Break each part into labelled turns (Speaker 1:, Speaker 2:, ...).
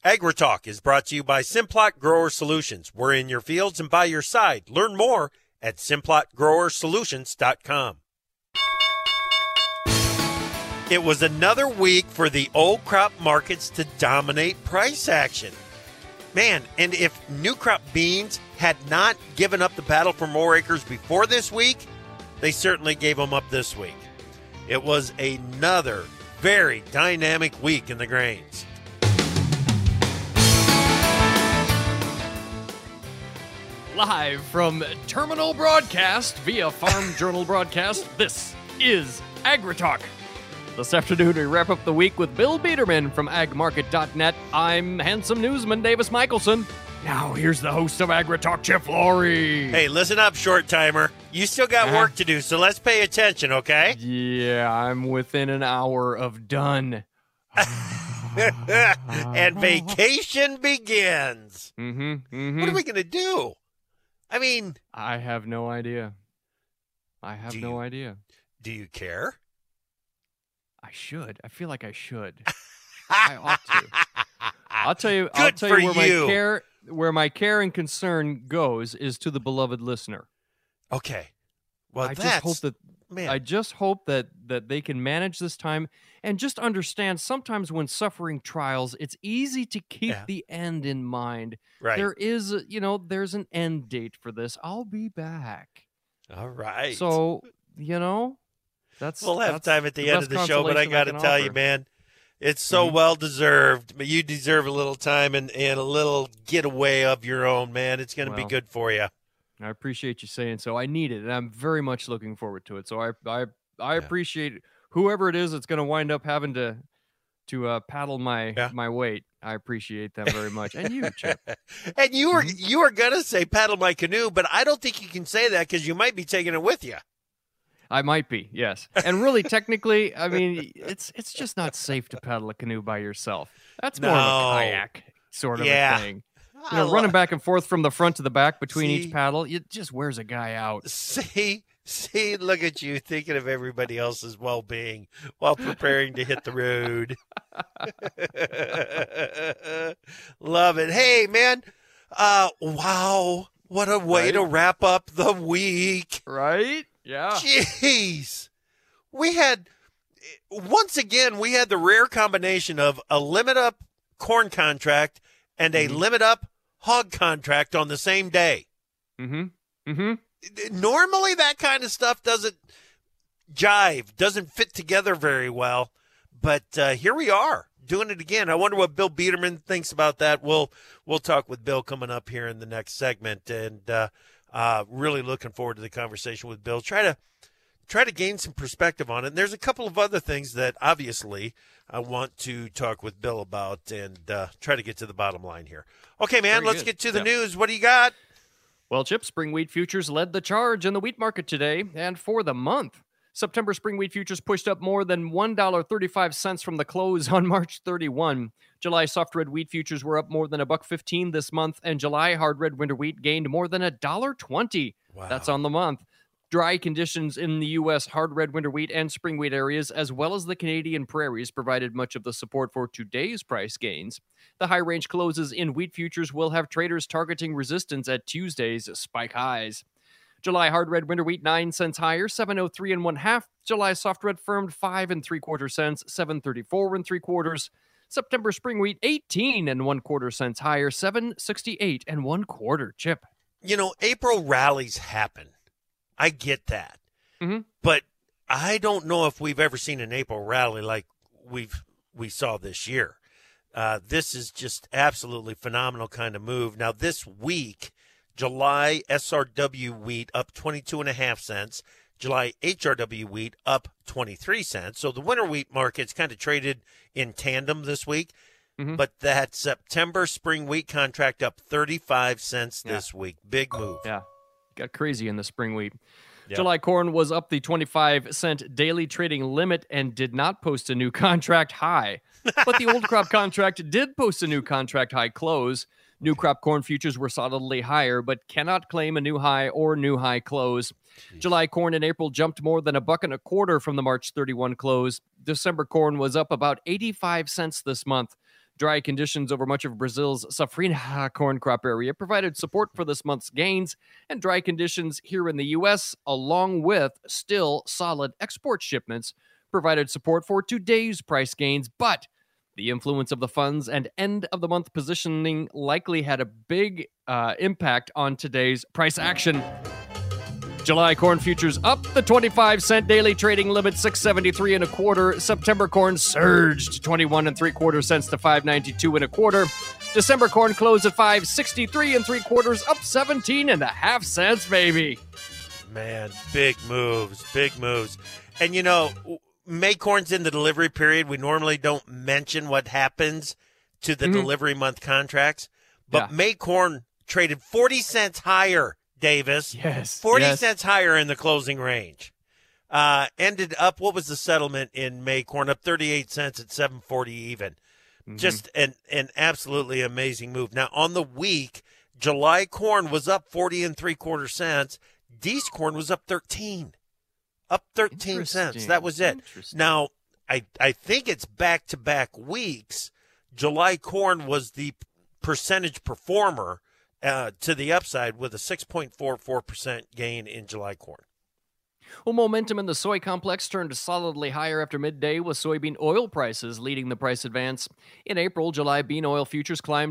Speaker 1: AgriTalk is brought to you by Simplot Grower Solutions. We're in your fields and by your side. Learn more at simplotgrowersolutions.com. It was another week for the old crop markets to dominate price action. Man, and if new crop beans had not given up the battle for more acres before this week, they certainly gave them up this week. It was another very dynamic week in the grains.
Speaker 2: Live from Terminal Broadcast via Farm Journal Broadcast, this is AgriTalk. This afternoon, we wrap up the week with Bill Biederman from agmarket.net. I'm handsome newsman Davis Michelson. Now, here's the host of AgriTalk, Chip Flory.
Speaker 1: Hey, listen up, short timer. You still got work to do, so let's pay attention, okay?
Speaker 2: Yeah, I'm within an hour of done.
Speaker 1: And vacation begins. What are we going to do? I mean...
Speaker 2: I have no idea. No idea.
Speaker 1: Do you care?
Speaker 2: I should. I feel like I should. I ought to. I'll tell you where my care and concern goes is to the beloved listener.
Speaker 1: Okay. Well,
Speaker 2: I just hope that they can manage this time and just understand sometimes when suffering trials, it's easy to keep the end in mind.
Speaker 1: Right.
Speaker 2: There is, there's an end date for this. I'll be back.
Speaker 1: All right.
Speaker 2: So, we'll
Speaker 1: have time at the end of the show, but I got to tell you, man, it's so well deserved. But you deserve a little time and a little getaway of your own, man. It's going to be good for you.
Speaker 2: I appreciate you saying so. I need it, and I'm very much looking forward to it. So I appreciate whoever it is that's going to wind up having to paddle my weight. I appreciate them very much, and you, Chip.
Speaker 1: And you were going to say paddle my canoe, but I don't think you can say that because you might be taking it with you.
Speaker 2: I might be, yes. And really, technically, I mean, it's just not safe to paddle a canoe by yourself. That's more of a kayak sort of a thing. Running back and forth from the front to the back between each paddle, it just wears a guy out. See, look at you thinking of everybody else's well-being while preparing to hit the road.
Speaker 1: Love it. Hey, man. Wow. What a way to wrap up the week.
Speaker 2: Right? Yeah.
Speaker 1: Jeez. Once again, we had the rare combination of a limit-up corn contract and a limit-up hog contract on the same day. Normally, that kind of stuff doesn't jive, doesn't fit together very well. But here we are doing it again. I wonder what Bill Biederman thinks about that. We'll talk with Bill coming up here in the next segment, and really looking forward to the conversation with Bill. Try to gain some perspective on it. And there's a couple of other things that obviously I want to talk with Bill about and try to get to the bottom line here. Okay, man, let's get to the news. What do you got?
Speaker 2: Well, Chip, spring wheat futures led the charge in the wheat market today and for the month. September spring wheat futures pushed up more than $1.35 from the close on March 31. July soft red wheat futures were up more than $1.15 this month, and July hard red winter wheat gained more than $1.20. Wow. That's on the month. Dry conditions in the U.S. hard red winter wheat and spring wheat areas, as well as the Canadian prairies, provided much of the support for today's price gains. The high-range closes in wheat futures will have traders targeting resistance at Tuesday's spike highs. July hard red winter wheat 9 cents higher, 7.03 1/2. July soft red firmed 5 3/4 cents, 7.34 3/4. September spring wheat 18 1/4 cents higher, 7.68 1/4. Chip.
Speaker 1: April rallies happen. I get that. But I don't know if we've ever seen an April rally like we saw this year. This is just absolutely phenomenal kind of move. Now, this week, July SRW wheat up 22.5 cents. July HRW wheat up 23 cents. So the winter wheat market's kind of traded in tandem this week. But that September spring wheat contract up 35 cents this week. Big move.
Speaker 2: Yeah. Got crazy in the spring wheat. Yep. July corn was up the 25-cent daily trading limit and did not post a new contract high. But the old crop contract did post a new contract high close. New crop corn futures were solidly higher, but cannot claim a new high or new high close. Jeez. July corn in April jumped more than $1.25 from the March 31 close. December corn was up about 85 cents this month. Dry conditions over much of Brazil's safrinha corn crop area provided support for this month's gains, and dry conditions here in the U.S., along with still solid export shipments, provided support for today's price gains. But the influence of the funds and end-of-the-month positioning likely had a big impact on today's price action. July corn futures up the 25-cent daily trading limit, 673 and a quarter. September corn surged 21 and 3/4 cents to 592 and a quarter. December corn closed at 563 and 3/4, up 17 and a half cents, baby.
Speaker 1: Man, big moves. And you know, May corn's in the delivery period. We normally don't mention what happens to the delivery month contracts, but May corn traded 40 cents higher, Davis.
Speaker 2: Yes.
Speaker 1: 40 cents higher in the closing range. Ended up, what was the settlement in May corn? Up 38 cents at 740 even. Just an absolutely amazing move. Now, on the week, July corn was up 40 and 3/4 cents. D's corn was up 13. Up 13 cents. That was it. Now, I think it's back-to-back weeks. July corn was the percentage performer to the upside with a 6.44% gain in July corn.
Speaker 2: Well, momentum in the soy complex turned solidly higher after midday, with soybean oil prices leading the price advance. In April, July bean oil futures climbed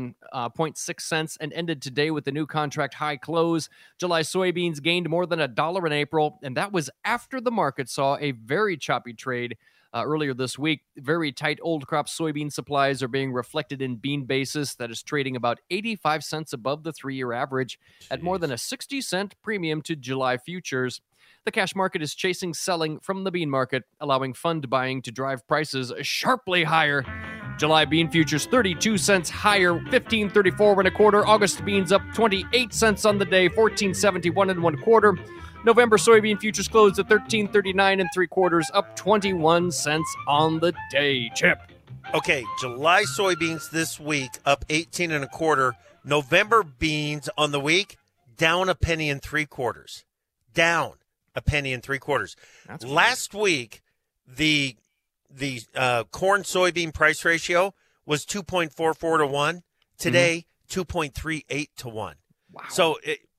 Speaker 2: 11.6 cents and ended today with the new contract high close. July soybeans gained more than $1 in April, and that was after the market saw a very choppy trade earlier this week. Very tight old crop soybean supplies are being reflected in bean basis that is trading about 85 cents above the 3-year average at more than a 60-cent premium to July futures. The cash market is chasing selling from the bean market, allowing fund buying to drive prices sharply higher. July bean futures 32 cents higher, 15.34 and a quarter. August beans up 28 cents on the day, 14.71 and 1/4. November soybean futures closed at 13.39 and 3/4, up 21 cents on the day. Chip.
Speaker 1: Okay, July soybeans this week up 18 and a quarter. November beans on the week down a penny and 3/4. Down a penny and 3/4. Last week, the corn soybean price ratio was 2.44 to 1. Today, 2.38 to 1.
Speaker 2: Wow.
Speaker 1: So,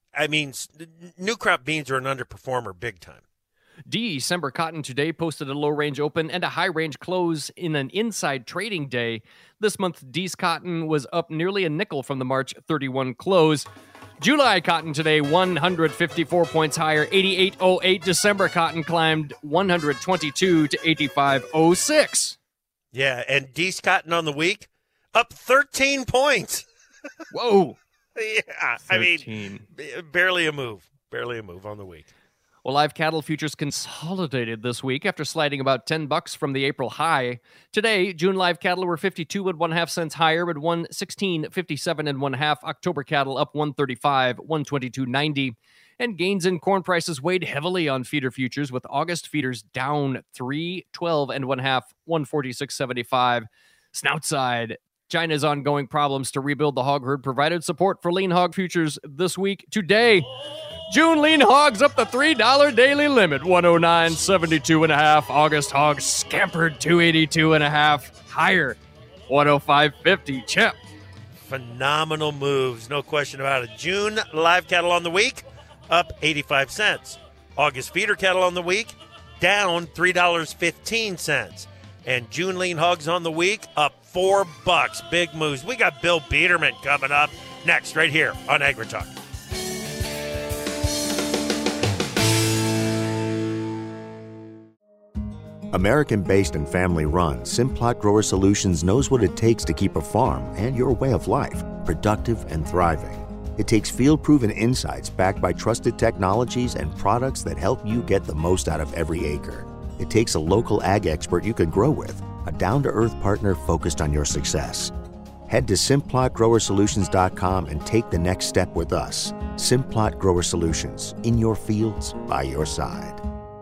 Speaker 1: new crop beans are an underperformer big time.
Speaker 2: December cotton today posted a low-range open and a high-range close in an inside trading day. This month, D's cotton was up nearly a nickel from the March 31 close. July cotton today, 154 points higher, 88.08. December cotton climbed 122 to 85.06.
Speaker 1: Yeah, and D's cotton on the week, up 13 points.
Speaker 2: Whoa.
Speaker 1: Yeah,
Speaker 2: 13.
Speaker 1: Barely a move on the week.
Speaker 2: Well, live cattle futures consolidated this week after sliding about $10 from the April high. Today, June live cattle were 52 and 1/2 cents higher at 116.57 and 1/2. October cattle up 135, 122.90. And gains in corn prices weighed heavily on feeder futures, with August feeders down 3.12 and 1/2, 146.75. Snout side. China's ongoing problems to rebuild the hog herd provided support for lean hog futures this week. Today, June lean hogs up the $3 daily limit, 109.72 and a half. August hogs scampered 282 and a half, higher, 105.50. Chip.
Speaker 1: Phenomenal moves, no question about it. June live cattle on the week up 85 cents. August feeder cattle on the week down $3.15. And June lean hogs on the week up $4. Big moves. We got Bill Biederman coming up next right here on AgriTalk.
Speaker 3: American-based and family-run, Simplot Grower Solutions knows what it takes to keep a farm and your way of life productive and thriving. It takes field-proven insights backed by trusted technologies and products that help you get the most out of every acre. It takes a local ag expert you can grow with, a down-to-earth partner focused on your success. Head to SimplotGrowerSolutions.com and take the next step with us. Simplot Grower Solutions, in your fields, by your side.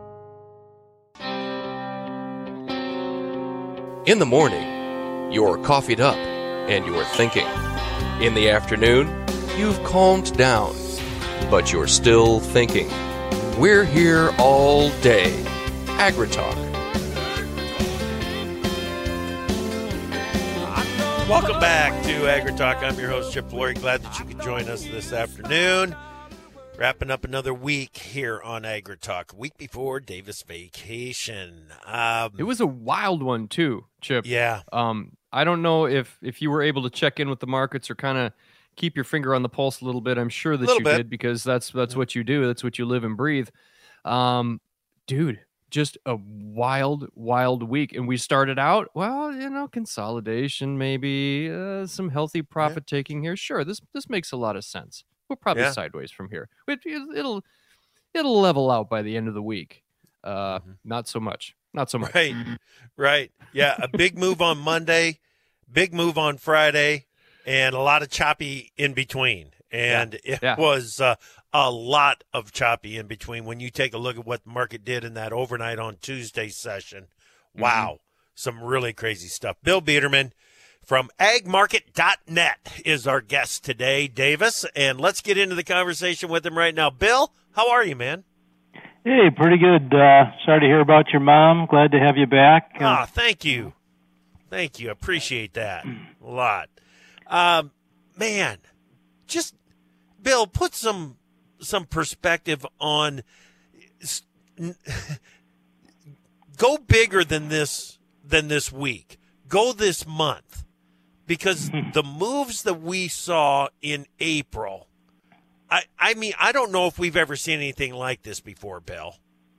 Speaker 4: In the morning, you're coffeeed up and you're thinking. In the afternoon, you've calmed down, but you're still thinking. We're here all day. AgriTalk.
Speaker 1: Welcome back to AgriTalk. I'm your host, Chip Flory. Glad that you could join us this afternoon. Wrapping up another week here on AgriTalk, week before Davis vacation.
Speaker 2: It was a wild one too, Chip.
Speaker 1: Yeah.
Speaker 2: I don't know if you were able to check in with the markets or kind of keep your finger on the pulse a little bit. I'm sure that you did, because that's what you do. That's what you live and breathe. Dude, just a wild week. And we started out, consolidation, maybe some healthy profit taking here. Sure, this makes a lot of sense. We're probably sideways from here. It'll level out by the end of the week. Not so much.
Speaker 1: Right. Yeah, a big move on Monday, big move on Friday, and a lot of choppy in between. And it was a lot of choppy in between. When you take a look at what the market did in that overnight on Tuesday session, wow, some really crazy stuff. Bill Biederman from agmarket.net is our guest today, Davis, and let's get into the conversation with him right now. Bill, how are you, man?
Speaker 5: Hey, pretty good. Sorry to hear about your mom. Glad to have you back.
Speaker 1: Thank you. Thank you. Appreciate that a lot. Man, just, Bill, put some perspective on go bigger than this week. Go this month. Because the moves that we saw in April, I mean, I don't know if we've ever seen anything like this before, Bill.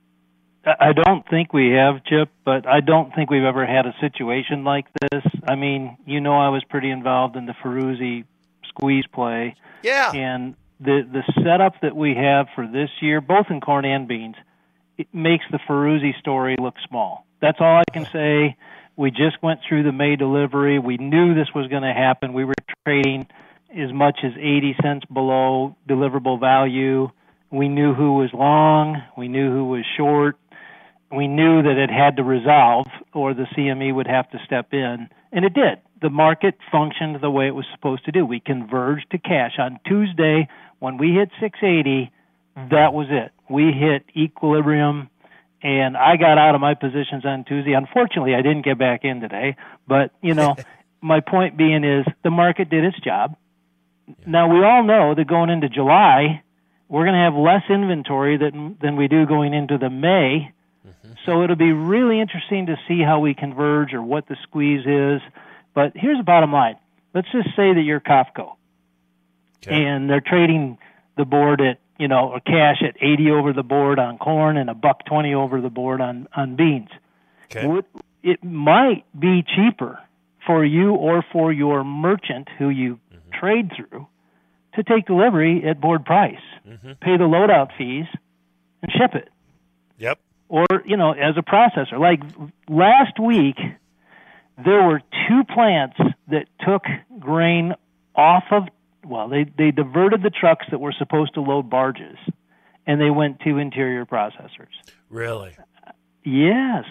Speaker 5: I don't think we have, Chip, but I don't think we've ever had a situation like this. I mean, I was pretty involved in the Ferruzzi squeeze play.
Speaker 1: Yeah.
Speaker 5: And the setup that we have for this year, both in corn and beans, it makes the Ferruzzi story look small. That's all I can say. We just went through the May delivery. We knew this was going to happen. We were trading as much as 80 cents below deliverable value. We knew who was long. We knew who was short. We knew that it had to resolve or the CME would have to step in, and it did. The market functioned the way it was supposed to do. We converged to cash. On Tuesday, when we hit 680, that was it. We hit equilibrium, and I got out of my positions on Tuesday. Unfortunately, I didn't get back in today, but, my point being is the market did its job. Yeah. Now, we all know that going into July, we're going to have less inventory than we do going into the May. So it'll be really interesting to see how we converge or what the squeeze is. But here's the bottom line. Let's just say that you're Kafko, and they're trading the board at, or cash at 80 over the board on corn and $1.20 over the board on beans. Okay. It might be cheaper for you or for your merchant who you trade through to take delivery at board price, pay the loadout fees, and ship it.
Speaker 1: Yep.
Speaker 5: Or, as a processor. Like last week, there were two plants that took grain off of, they diverted the trucks that were supposed to load barges, and they went to interior processors.
Speaker 1: Really?
Speaker 5: Yes,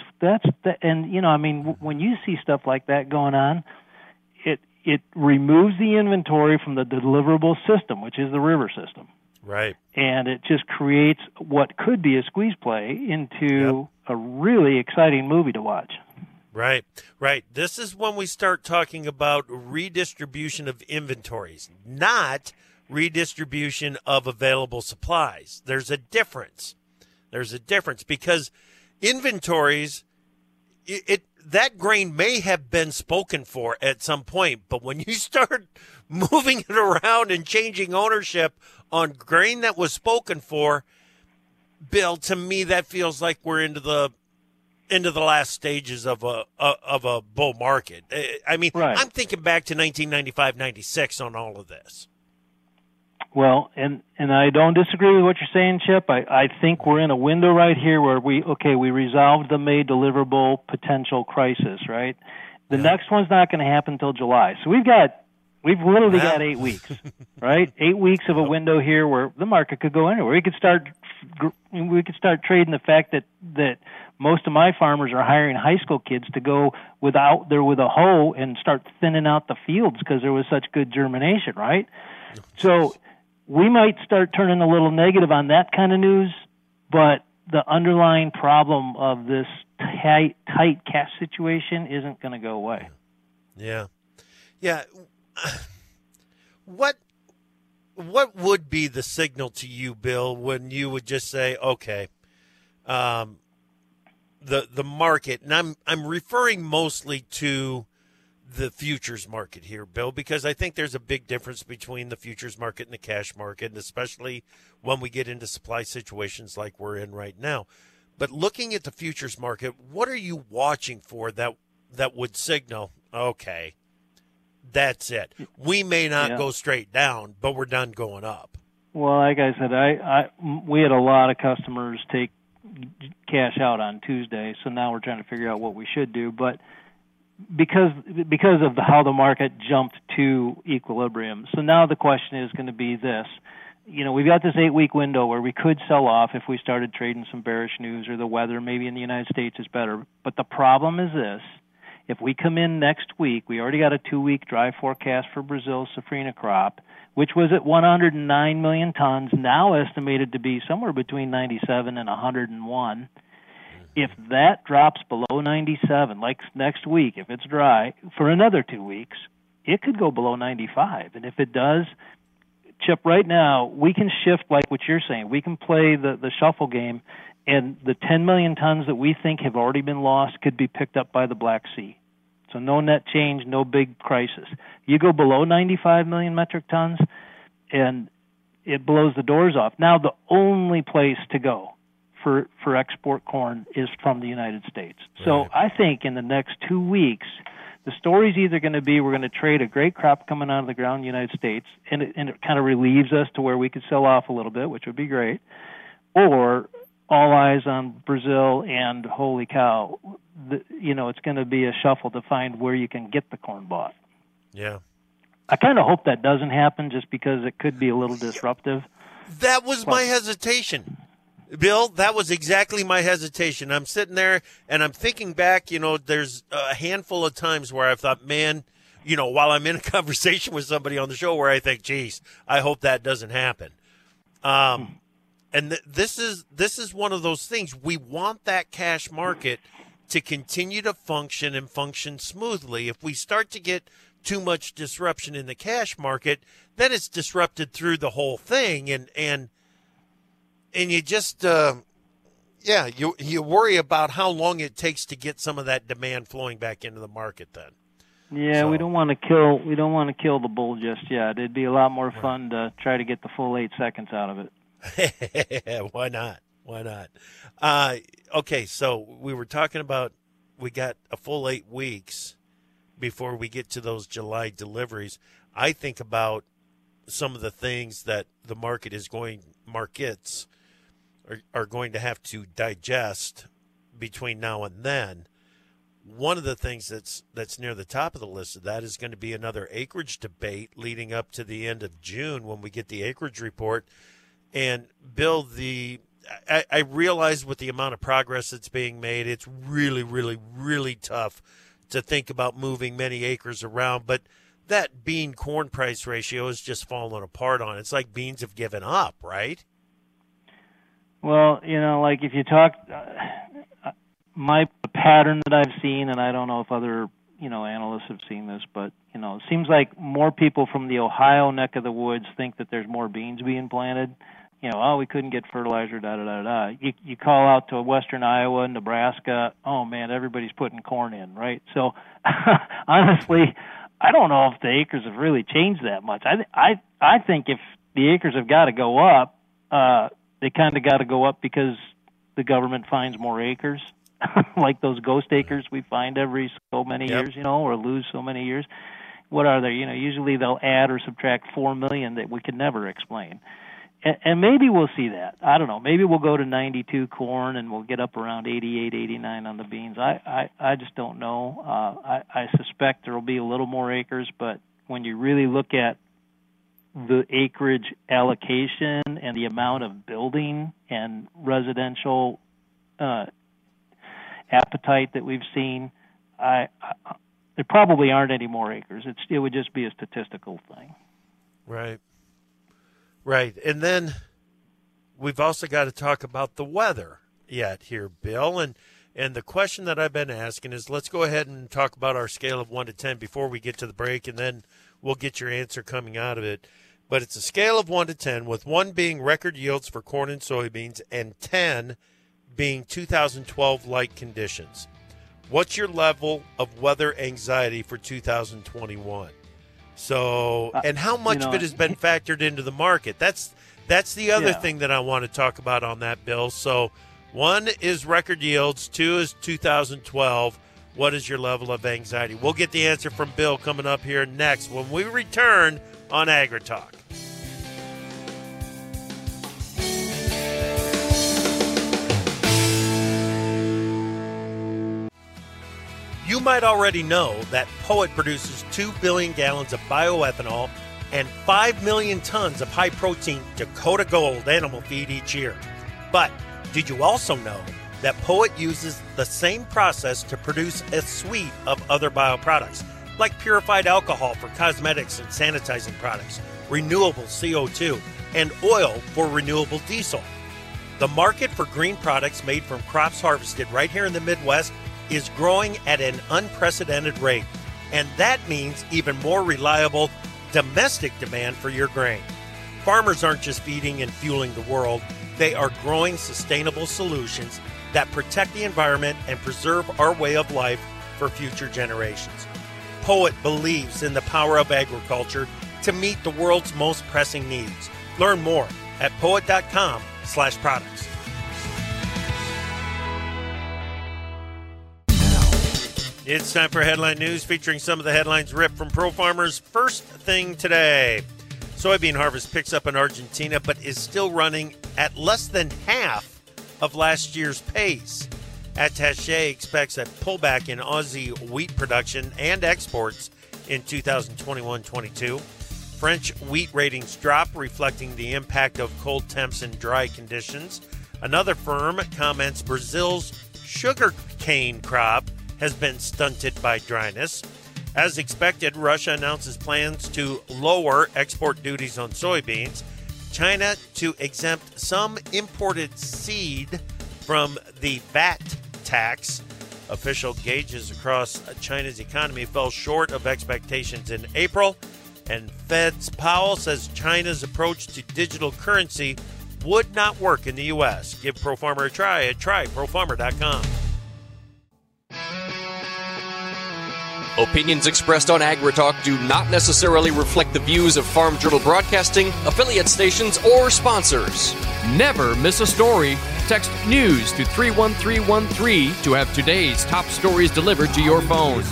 Speaker 5: and when you see stuff like that going on, it removes the inventory from the deliverable system, which is the river system.
Speaker 1: Right.
Speaker 5: And it just creates what could be a squeeze play into a really exciting movie to watch.
Speaker 1: Right. This is when we start talking about redistribution of inventories, not redistribution of available supplies. There's a difference because inventories, that grain may have been spoken for at some point, but when you start moving it around and changing ownership on grain that was spoken for, Bill, to me that feels like we're into the last stages of a bull market. I mean, right. I'm thinking back to 1995-96 on all of this.
Speaker 5: Well, and I don't disagree with what you're saying, Chip. I think we're in a window right here where we resolved the May deliverable potential crisis, right? The next one's not going to happen until July. So we've literally got 8 weeks, right? 8 weeks of a window here where the market could go anywhere. We could start trading the fact that most of my farmers are hiring high school kids to go with a hoe and start thinning out the fields because there was such good germination, right? So we might start turning a little negative on that kind of news, but the underlying problem of this tight cash situation isn't going to go away.
Speaker 1: Yeah. Yeah. What would be the signal to you, Bill, when you would just say, okay, the market, and I'm referring mostly to the futures market here, Bill, because I think there's a big difference between the futures market and the cash market, and especially when we get into supply situations like we're in right now. But looking at the futures market, what are you watching for that would signal, okay, that's it? We may not go straight down, but we're done going up.
Speaker 5: Well, like I said, we had a lot of customers take cash out on Tuesday, so now we're trying to figure out what we should do. But because of how the market jumped to equilibrium, so now the question is going to be this. We've got this 8-week window where we could sell off if we started trading some bearish news or the weather maybe in the United States is better. But the problem is this. If we come in next week, we already got a 2-week dry forecast for Brazil's safrinha crop, which was at 109 million tons, now estimated to be somewhere between 97 and 101. If that drops below 97, like next week, if it's dry, for another 2 weeks, it could go below 95. And if it does, Chip, right now, we can shift like what you're saying. We can play the shuffle game, and the 10 million tons that we think have already been lost could be picked up by the Black Sea. So no net change, no big crisis. You go below 95 million metric tons, and it blows the doors off. Now the only place to go for export corn is from the United States. Right. So I think in the next 2 weeks, the story's either going to be we're going to trade a great crop coming out of the ground in the United States, and it kind of relieves us to where we could sell off a little bit, which would be great, or all eyes on Brazil, and holy cow, it's going to be a shuffle to find where you can get the corn bought.
Speaker 1: Yeah.
Speaker 5: I kind of hope that doesn't happen just because it could be a little disruptive.
Speaker 1: That was my hesitation. Bill, that was exactly my hesitation. I'm sitting there and I'm thinking back, there's a handful of times where I've thought, man, while I'm in a conversation with somebody on the show where I think, geez, I hope that doesn't happen. And this is one of those things. We want that cash market to continue to function and function smoothly. If we start to get too much disruption in the cash market, then it's disrupted through the whole thing. And you just, you worry about how long it takes to get some of that demand flowing back into the market then.
Speaker 5: Yeah, so we don't want to kill the bull just yet. It'd be a lot more fun to try to get the full 8 seconds out of
Speaker 1: it. Why not? Okay, so we were talking about we got a full 8 weeks before we get to those July deliveries. I think about some of the things that the markets are going to have to digest between now and then. One of the things that's near the top of the list of that is going to be another acreage debate leading up to the end of June when we get the acreage report. And Bill, I realize with the amount of progress that's being made, it's really, really, really tough to think about moving many acres around. But that bean-corn price ratio is just falling apart on it. It's like beans have given up, right?
Speaker 5: Well, like if you talk, my pattern that I've seen, and I don't know if other, analysts have seen this, but, it seems like more people from the Ohio neck of the woods think that there's more beans being planted. We couldn't get fertilizer, da-da-da-da. You call out to western Iowa, Nebraska, oh, man, everybody's putting corn in, right? So, honestly, I don't know if the acres have really changed that much. I think if the acres have got to go up, they kind of got to go up because the government finds more acres, like those ghost acres we find every so many years, or lose so many years. What are they? Usually they'll add or subtract 4 million that we can never explain. And maybe we'll see that. I don't know. Maybe we'll go to 92 corn and we'll get up around 88, 89 on the beans. I just don't know. I suspect there will be a little more acres, but when you really look at the acreage allocation and the amount of building and residential appetite that we've seen, there probably aren't any more acres. It would just be a statistical thing.
Speaker 1: Right. And then we've also got to talk about the weather yet here, Bill. And And the question that I've been asking is, let's go ahead and talk about our scale of 1 to 10 before we get to the break, and then we'll get your answer coming out of it. But it's a scale of 1 to 10, with 1 being record yields for corn and soybeans and 10 being 2012-like conditions. What's your level of weather anxiety for 2021? So, and how much of it has been factored into the market? That's the other thing that I want to talk about on that, Bill. So 1 is record yields, 2 is 2012. What is your level of anxiety? We'll get the answer from Bill coming up here next when we return on AgriTalk. You might already know that POET produces 2 billion gallons of bioethanol and 5 million tons of high-protein Dakota Gold animal feed each year. But did you also know that POET uses the same process to produce a suite of other bioproducts, like purified alcohol for cosmetics and sanitizing products, renewable CO2, and oil for renewable diesel? The market for green products made from crops harvested right here in the Midwest is growing at an unprecedented rate, and that means even more reliable domestic demand for your grain. Farmers aren't just feeding and fueling the world, they are growing sustainable solutions that protect the environment and preserve our way of life for future generations. POET believes in the power of agriculture to meet the world's most pressing needs. Learn more at poet.com/products. It's time for Headline News, featuring some of the headlines ripped from ProFarmer's First Thing Today. Soybean harvest picks up in Argentina, but is still running at less than half of last year's pace. Attaché expects a pullback in Aussie wheat production and exports in 2021-22. French wheat ratings drop, reflecting the impact of cold temps and dry conditions. Another firm comments Brazil's sugarcane crop has been stunted by dryness. As expected, Russia announces plans to lower export duties on soybeans. China to exempt some imported seed from the VAT tax. Official gauges across China's economy fell short of expectations in April. And Fed's Powell says China's approach to digital currency would not work in the U.S. Give ProFarmer a try at tryprofarmer.com.
Speaker 4: Opinions expressed on AgriTalk do not necessarily reflect the views of Farm Journal Broadcasting, affiliate stations, or sponsors.
Speaker 2: Never miss a story. Text NEWS to 31313 to have today's top stories delivered to your phone.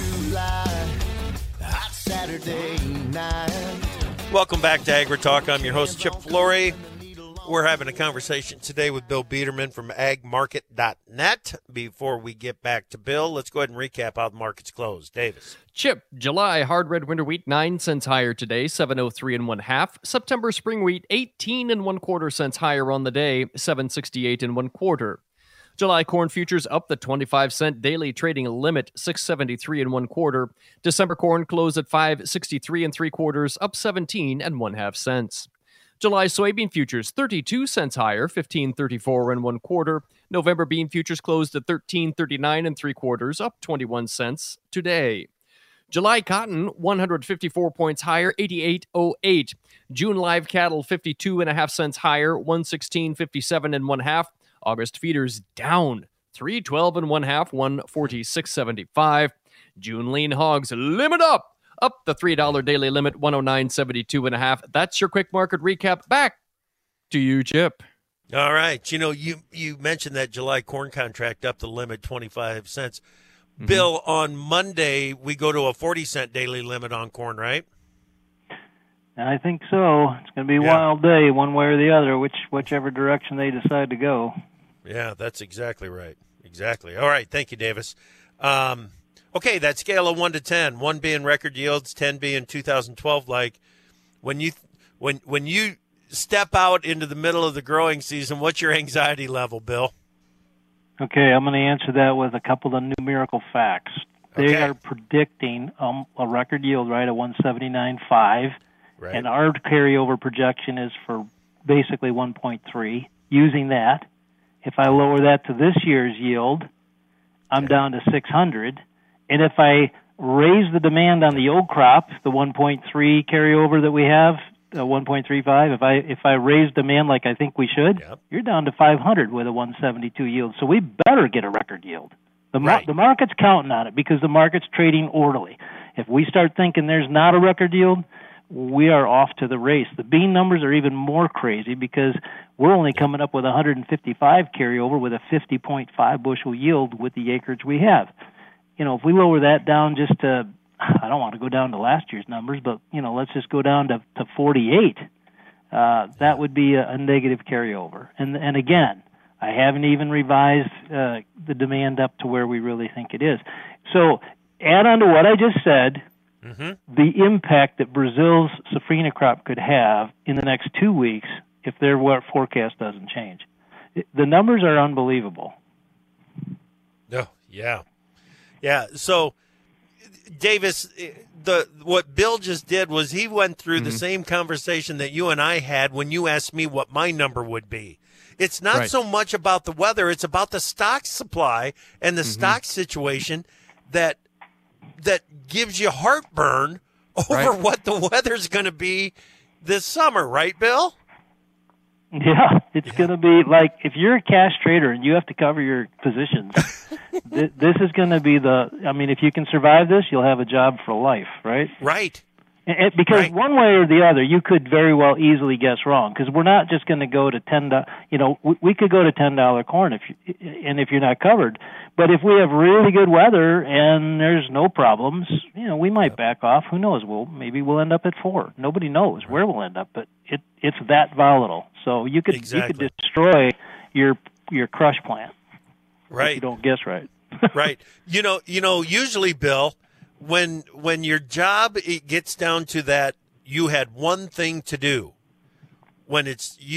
Speaker 1: Welcome back to AgriTalk. I'm your host, Chip Flory. We're having a conversation today with Bill Biederman from agmarket.net. Before we get back to Bill, let's go ahead and recap how the market's closed. Davis.
Speaker 2: Chip, July hard red winter wheat 9 cents higher today, 703 1/2. September spring wheat 18 1/4 cents higher on the day, 768 1/4. July corn futures up the 25-cent daily trading limit, 673 1/4. December corn closed at 563 3/4, up 17 1/2 cents. July soybean futures 32 cents higher, 1534 1/4. November bean futures closed at 1339 3/4, up 21 cents today. July cotton 154 points higher, 88.08. June live cattle 52 1/2 cents higher, 116.57 1/2. August feeders down 312 1/2, 146.75. June lean hogs limit up the $3 daily limit, 109.72 1/2. That's your quick market recap. Back to you, Chip.
Speaker 1: All right. You know, you mentioned that July corn contract up the limit 25 cents. Mm-hmm. Bill, on Monday, we go to a 40-cent daily limit on corn, right?
Speaker 5: I think so. It's going to be a wild day, one way or the other, whichever direction they decide to go.
Speaker 1: Yeah, that's exactly right. Exactly. All right. Thank you, Davis. Okay, that scale of 1 to 10, 1 being record yields, 10 being 2012 like. When you step out into the middle of the growing season, what's your anxiety level, Bill?
Speaker 5: Okay, I'm going to answer that with a couple of numerical facts. They are predicting a record yield, right, of 179.5, right. And our carryover projection is for basically 1.3. Using that, if I lower that to this year's yield, I'm down to 600. And if I raise the demand on the old crop, the 1.3 carryover that we have, 1.35, if I raise demand like I think we should, you're down to 500 with a 172 yield. So we better get a record yield. The market's counting on it because the market's trading orderly. If we start thinking there's not a record yield, we are off to the race. The bean numbers are even more crazy because we're only coming up with 155 carryover with a 50.5 bushel yield with the acreage we have. If we lower that down just to, I don't want to go down to last year's numbers, but, let's just go down to 48. That would be a negative carryover. And again, I haven't even revised the demand up to where we really think it is. So add on to what I just said, the impact that Brazil's safrinha crop could have in the next 2 weeks if their forecast doesn't change. The numbers are unbelievable.
Speaker 1: Oh, yeah. Yeah, so Davis, what Bill just did was he went through the same conversation that you and I had when you asked me what my number would be. It's not so much about the weather, it's about the stock supply and the stock situation that gives you heartburn over what the weather's going to be this summer, right, Bill?
Speaker 5: Yeah, it's going to be like if you're a cash trader and you have to cover your positions, this is going to be if you can survive this, you'll have a job for life, right?
Speaker 1: Right.
Speaker 5: Because one way or the other, you could very well easily guess wrong because we're not just going to go to $10. We could go to $10 corn if you're not covered. But if we have really good weather and there's no problems, we might back off. Who knows? Maybe we'll end up at 4. Nobody knows where we'll end up, but it's that volatile. So you could destroy your crush plant.
Speaker 1: Right.
Speaker 5: If you don't guess right.
Speaker 1: Right. Usually, Bill, when your job it gets down to that, you had one thing to do. When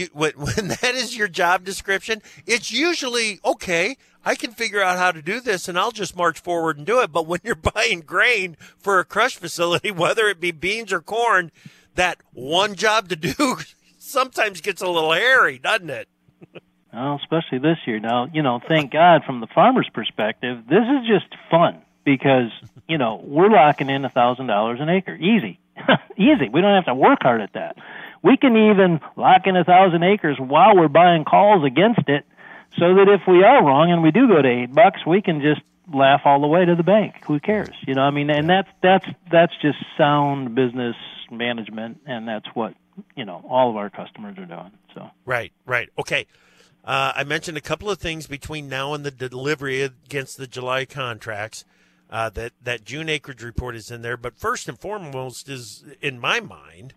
Speaker 1: that is your job description, it's usually okay. I can figure out how to do this, and I'll just march forward and do it. But when you're buying grain for a crush facility, whether it be beans or corn, that one job to do sometimes gets a little hairy, doesn't it?
Speaker 5: Well, especially this year. Now, thank God from the farmer's perspective, this is just fun because, we're locking in $1,000 an acre. Easy. Easy. We don't have to work hard at that. We can even lock in 1,000 acres while we're buying calls against it so that if we are wrong and we do go to $8, we can just laugh all the way to the bank. Who cares? And that's just sound business management, and that's what, all of our customers are doing. So
Speaker 1: Right. Okay. I mentioned a couple of things between now and the delivery against the July contracts. That June acreage report is in there, but first and foremost is, in my mind,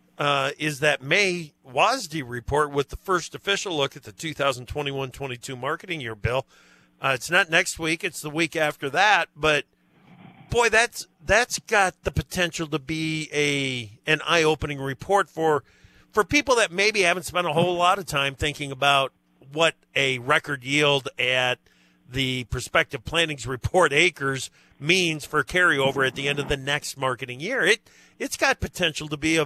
Speaker 1: is that May WASDE report with the first official look at the 2021-22 marketing year, Bill. It's not next week, it's the week after that, but boy, that's got the potential to be an eye-opening report for people that maybe haven't spent a whole lot of time thinking about what a record yield at the prospective plantings report acres means for carryover at the end of the next marketing year. It's got potential to be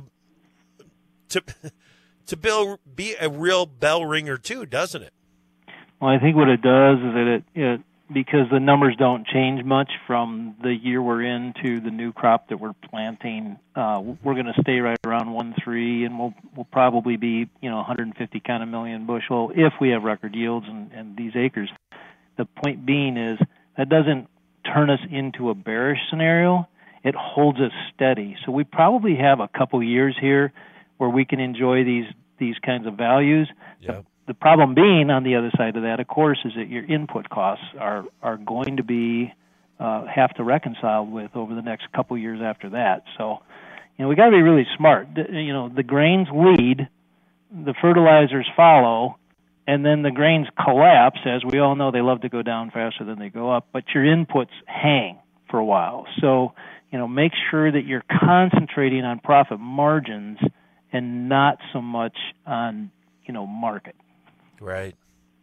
Speaker 1: be a real bell ringer too, doesn't it?
Speaker 5: Well, I think what it does is that it because the numbers don't change much from the year we're in to the new crop that we're planting, we're going to stay right around 1.3, and we'll probably be 150 kind of million bushel if we have record yields and these acres. The point being is that doesn't turn us into a bearish scenario. It holds us steady. So we probably have a couple years here where we can enjoy these kinds of values.
Speaker 1: Yeah.
Speaker 5: The problem being on the other side of that, of course, is that your input costs are going to be have to reconcile with over the next couple years after that. So, we got to be really smart. The grains lead, the fertilizers follow, and then the grains collapse. As we all know, they love to go down faster than they go up, but your inputs hang for a while. So, make sure that you're concentrating on profit margins and not so much on, market.
Speaker 1: Right.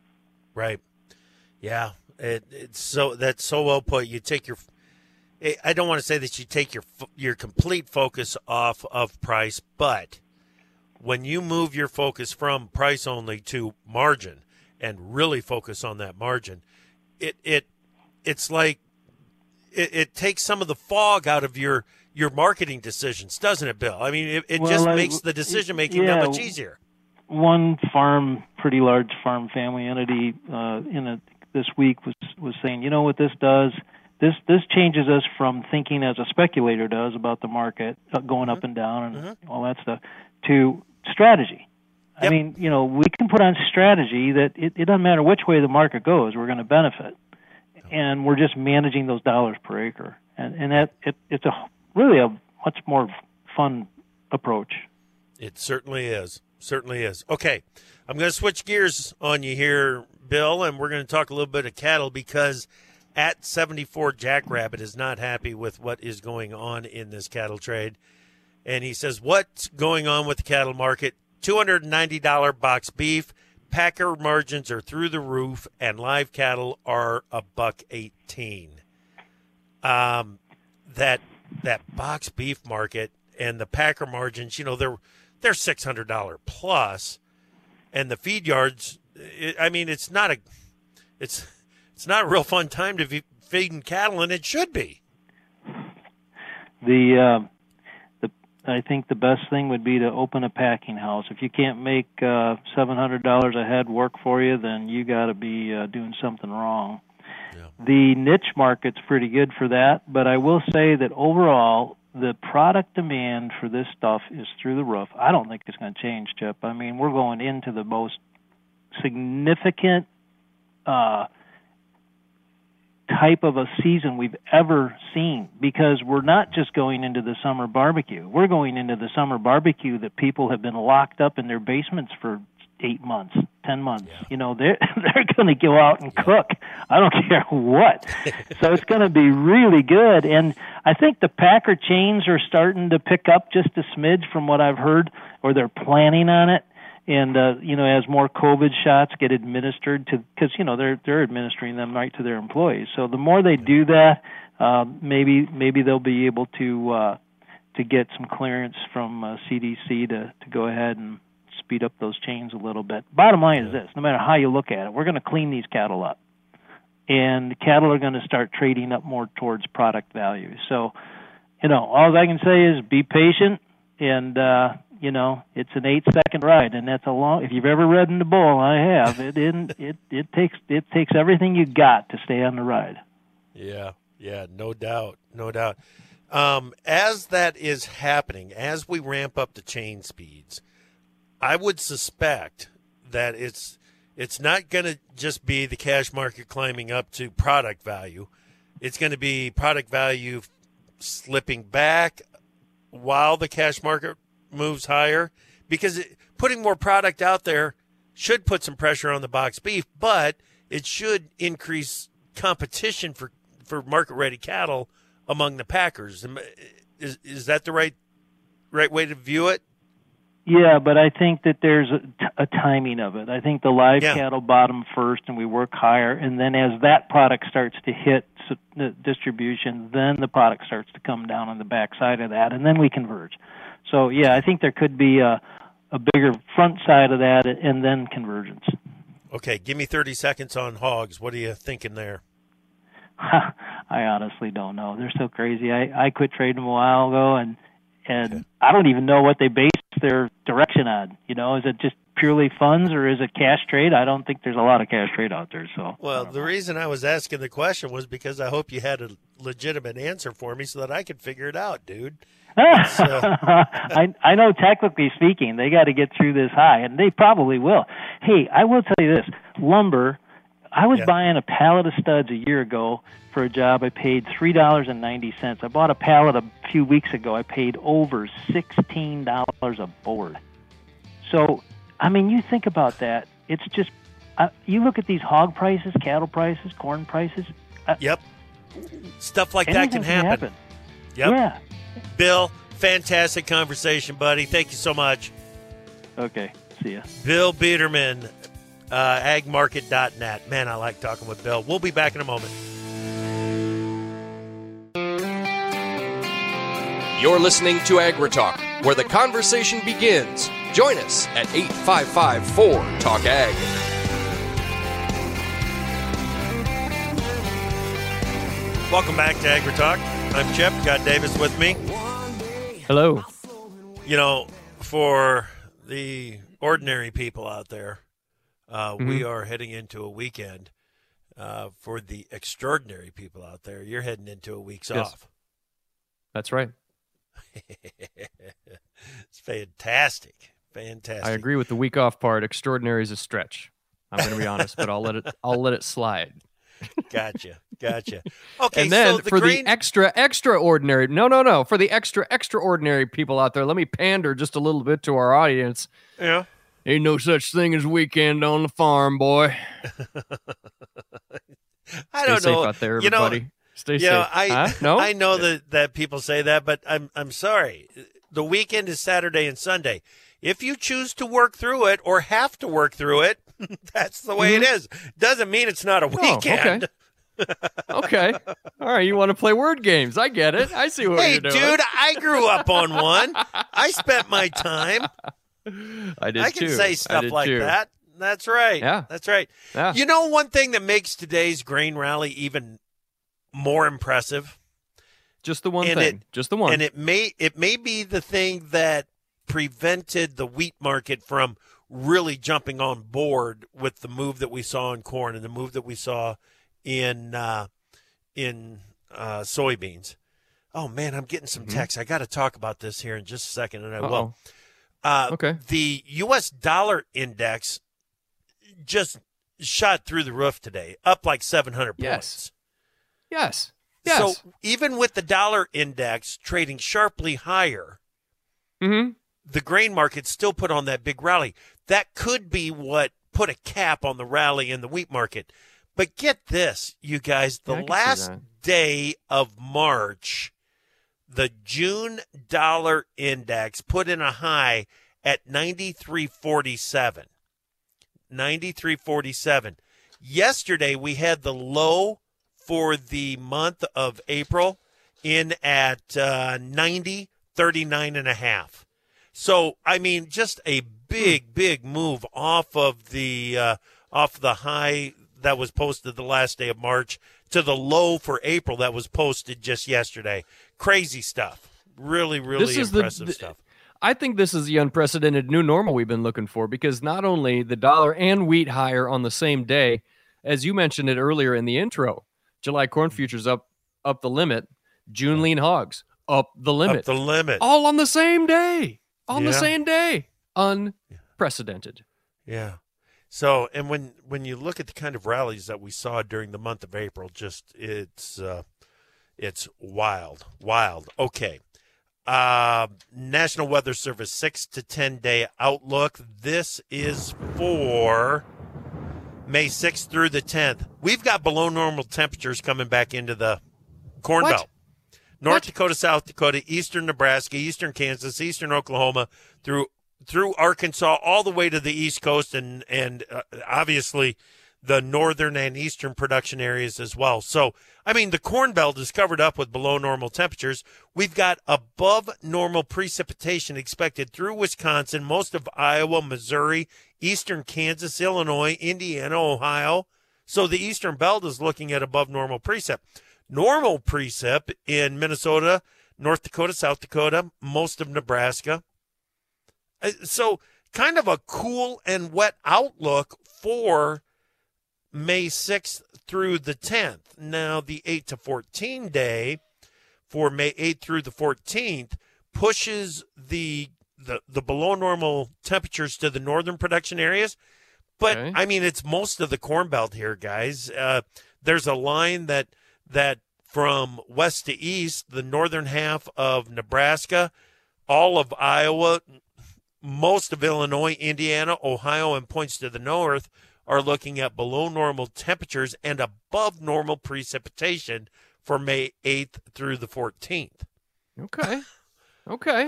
Speaker 1: Yeah. That's so well put. You take I don't want to say that you take your complete focus off of price, but when you move your focus from price only to margin and really focus on that margin, it it's like it takes some of the fog out of your marketing decisions, doesn't it, Bill? I mean, it just makes the decision making that much easier.
Speaker 5: One pretty large farm family entity this week was saying, you know what this does? This changes us from thinking as a speculator does about the market going up and down and all that stuff to strategy. Yep. I mean, we can put on strategy that it doesn't matter which way the market goes, we're going to benefit, and we're just managing those dollars per acre, and that it's really a much more fun approach.
Speaker 1: It certainly is. Certainly is. Okay, I'm going to switch gears on you here, Bill, and we're going to talk a little bit of cattle because at 74 Jackrabbit is not happy with what is going on in this cattle trade. And he says, what's going on with the cattle market? $290 box beef, packer margins are through the roof, and live cattle are $1.18. That box beef market and the packer margins, they're $600 plus, and the feed yards. It's not a real fun time to be feeding cattle, and it should be.
Speaker 5: I think the best thing would be to open a packing house. If you can't make $700 a head work for you, then you got to be doing something wrong. Yeah. The niche market's pretty good for that, but I will say that overall, the product demand for this stuff is through the roof. I don't think it's going to change, Chip. I mean, we're going into the most significant type of a season we've ever seen, because we're not just going into the summer barbecue. We're going into the summer barbecue that people have been locked up in their basements for 8 months, 10 months. Yeah. They're going to go out and cook. I don't care what. So it's going to be really good. And I think the packer chains are starting to pick up just a smidge from what I've heard, or they're planning on it. And, as more COVID shots get administered because, they're administering them right to their employees. So the more they do that, maybe they'll be able to get some clearance from CDC to go ahead and speed up those chains a little bit. Bottom line is this: no matter how you look at it, we're going to clean these cattle up, and cattle are going to start trading up more towards product value. So, all I can say is be patient, and it's an 8-second ride, and that's a long. If you've ever ridden the bull, I have. It takes everything you got to stay on the ride.
Speaker 1: Yeah, no doubt. As that is happening, as we ramp up the chain speeds, I would suspect that it's not going to just be the cash market climbing up to product value. It's going to be product value slipping back while the cash market moves higher, because putting more product out there should put some pressure on the box beef, but it should increase competition for market-ready cattle among the packers. Is that the right way to view it?
Speaker 5: Yeah, but I think that there's a timing of it. I think the live cattle bottom first, and we work higher, and then as that product starts to hit the distribution, then the product starts to come down on the backside of that, and then we converge. So, I think there could be a bigger front side of that and then convergence. Okay,
Speaker 1: give me 30 seconds on hogs. What are you thinking there?
Speaker 5: I honestly don't know. They're so crazy. I quit trading them a while ago, and I don't even know what they base their direction on. Is it just purely funds, or is it cash trade? I don't think there's a lot of cash trade out there. So,
Speaker 1: well, the reason I was asking the question was because I hope you had a legitimate answer for me so that I could figure it out, dude.
Speaker 5: I know, technically speaking, they got to get through this high, and they probably will. Hey, I will tell you this: lumber. I was buying a pallet of studs a year ago for a job. I paid $3.90. I bought a pallet a few weeks ago. I paid over $16 a board. So, you think about that. It's just you look at these hog prices, cattle prices, corn prices.
Speaker 1: Stuff like that can happen. Yep.
Speaker 5: Yeah.
Speaker 1: Bill, fantastic conversation, buddy. Thank you so much.
Speaker 5: Okay. See ya.
Speaker 1: Bill Biederman, agmarket.net. Man, I like talking with Bill. We'll be back in a moment.
Speaker 4: You're listening to AgriTalk, where the conversation begins. Join us at 855-4-TALK-AG.
Speaker 1: Welcome back to Agri Talk. I'm Chip. Got Davis with me.
Speaker 2: Hello.
Speaker 1: You know, for the ordinary people out there, we are heading into a weekend. For the extraordinary people out there, you're heading into a week's off.
Speaker 2: That's right.
Speaker 1: It's fantastic. Fantastic.
Speaker 2: I agree with the week off part. Extraordinary is a stretch. I'm going to be honest, but I'll let it slide.
Speaker 1: Gotcha. Okay,
Speaker 2: and then
Speaker 1: so
Speaker 2: for the extraordinary, no, for the extraordinary people out there, let me pander just a little bit to our audience.
Speaker 1: Yeah.
Speaker 2: Ain't no such thing as weekend on the farm, boy.
Speaker 1: I don't
Speaker 2: Stay
Speaker 1: know.
Speaker 2: safe out there, everybody. Stay safe.
Speaker 1: I know that people say that, but I'm sorry. The weekend is Saturday and Sunday. If you choose to work through it or have to work through it, that's the way it is. Doesn't mean it's not a weekend.
Speaker 2: Okay. All right. You want to play word games? I get it. I see what you're doing.
Speaker 1: Hey, dude, I grew up on one. I spent my time.
Speaker 2: I did.
Speaker 1: I can
Speaker 2: too.
Speaker 1: say stuff like that. That's right.
Speaker 2: Yeah.
Speaker 1: That's right.
Speaker 2: Yeah.
Speaker 1: You know, one thing that makes today's grain rally even more impressive.
Speaker 2: Just the one thing. Just the one.
Speaker 1: And it may be the thing that prevented the wheat market from really jumping on board with the move that we saw in corn and the move that we saw in soybeans. Oh man, I'm getting some texts. I got to talk about this here in just a second, and I will.
Speaker 2: Okay.
Speaker 1: The U.S. dollar index just shot through the roof today, up like 700 points.
Speaker 2: Yes.
Speaker 1: So even with the dollar index trading sharply higher, the grain market still put on that big rally. That could be what put a cap on the rally in the wheat market. But get this, you guys, the last day of March, the June dollar index put in a high at 93.47. 93.47. Yesterday, we had the low for the month of April in at 90.39.5. So, I mean, just a big move off of the high that was posted the last day of March to the low for April that was posted just yesterday. Crazy stuff. Really impressive stuff.
Speaker 2: I think this is the unprecedented new normal we've been looking for, because not only the dollar and wheat higher on the same day, as you mentioned it earlier in the intro, July corn futures up the limit, June lean hogs up the limit. All on the same day. The same day. Unprecedented.
Speaker 1: Yeah. So, and when you look at the kind of rallies that we saw during the month of April, just it's wild. Okay. National Weather Service 6 to 10 day outlook. This is for May 6th through the 10th. We've got below normal temperatures coming back into the Corn Belt. North Dakota, South Dakota, eastern Nebraska, eastern Kansas, eastern Oklahoma, through Arkansas, all the way to the East Coast, and obviously the northern and eastern production areas as well. So, I mean, the Corn Belt is covered up with below normal temperatures. We've got above normal precipitation expected through Wisconsin, most of Iowa, Missouri, eastern Kansas, Illinois, Indiana, Ohio. So the eastern belt is looking at above normal precip. Normal precip in Minnesota, North Dakota, South Dakota, most of Nebraska. So kind of a cool and wet outlook for May 6th through the 10th. Now, the 8 to 14 day for May 8th through the 14th pushes the below normal temperatures to the northern production areas. But, I mean, it's most of the Corn Belt here, guys. There's a line that from west to east, the northern half of Nebraska, all of Iowa, most of Illinois, Indiana, Ohio, and points to the north are looking at below normal temperatures and above normal precipitation for May 8th through the 14th.
Speaker 2: Okay.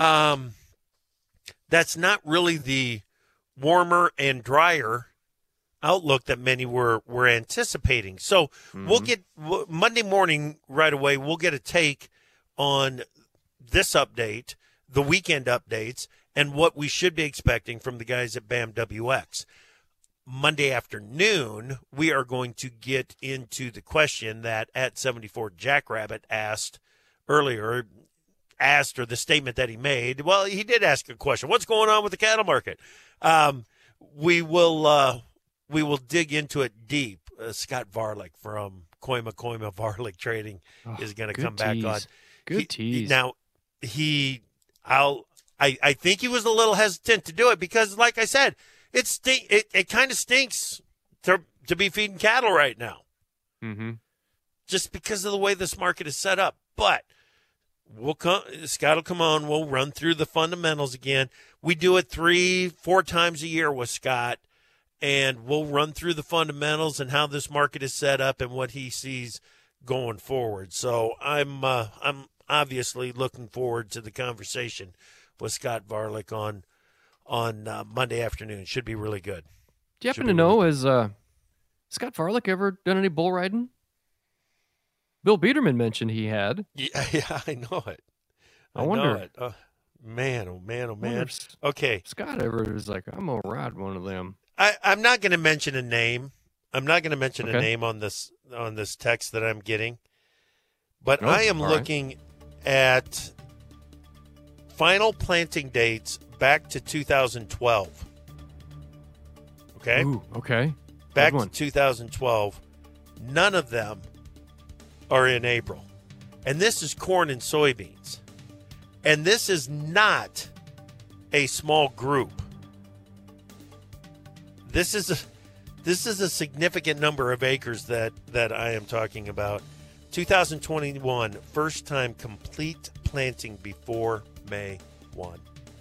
Speaker 1: That's not really the warmer and drier outlook that many were anticipating. So we'll get Monday morning right away. We'll get a take on this update, the weekend updates, and what we should be expecting from the guys at BAM WX. Monday afternoon, we are going to get into the question that at 74 Jackrabbit asked earlier, or the statement that he made. Well, he did ask a question. What's going on with the cattle market? We will dig into it deep. Scott Varlick from Koima Varlick Trading is going to come back on.
Speaker 2: Good tease.
Speaker 1: Now, I think he was a little hesitant to do it because, like I said, it kind of stinks to be feeding cattle right now.
Speaker 2: Mm-hmm.
Speaker 1: Just because of the way this market is set up. But Scott will come on. We'll run through the fundamentals again. We do it 3-4 times a year with Scott, and we'll run through the fundamentals and how this market is set up and what he sees going forward. So I'm obviously looking forward to the conversation with Scott Varlick on Monday afternoon. Should be really good.
Speaker 2: Do you happen to know, has Scott Varlick ever done any bull riding? Bill Biederman mentioned he had.
Speaker 1: Yeah, I know it.
Speaker 2: I wonder.
Speaker 1: Know it. Oh, man. Okay.
Speaker 2: Scott ever was like, I'm going to ride one of them.
Speaker 1: I'm not going to mention a name. I'm not going to mention a name on this text that I'm getting. But I am looking at final planting dates back to 2012. Okay?
Speaker 2: Ooh, okay.
Speaker 1: Back to 2012. None of them are in April. And this is corn and soybeans. And this is not a small group. This is a significant number of acres that I am talking about. 2021, first time complete planting before May 1.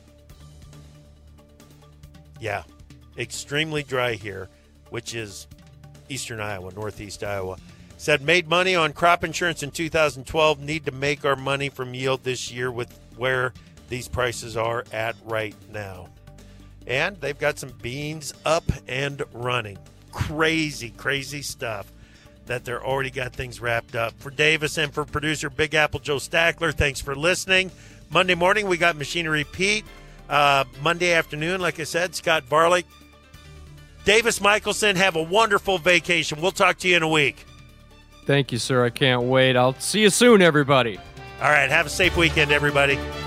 Speaker 1: Yeah, extremely dry here, which is eastern Iowa, northeast Iowa. Said made money on crop insurance in 2012. Need to make our money from yield this year with where these prices are at right now. And they've got some beans up and running. Crazy stuff that they're already got things wrapped up. For Davis and for producer Big Apple Joe Stackler, thanks for listening. Monday morning, we got Machinery Pete. Monday afternoon, like I said, Scott Varlick. Davis Michelson, have a wonderful vacation. We'll talk to you in a week.
Speaker 2: Thank you, sir. I can't wait. I'll see you soon, everybody.
Speaker 1: All right. Have a safe weekend, everybody.